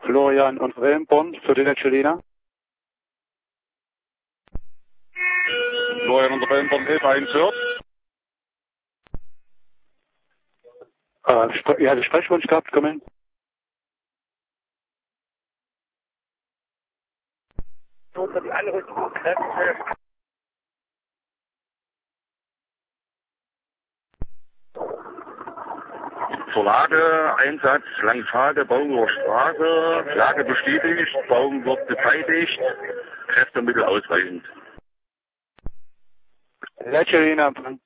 Florian und Wellenborn für die Netschelina. Florian und Wellenborn 11 hört. Ja, Sprechwunsch gehabt, komm hin. Unter die Anrufkräfte. Zur Lage, Einsatz, Langfade, Bauer Straße, Lage bestätigt, Baum wird beteiligt, Kräftemittel ausreichend. Netschelina,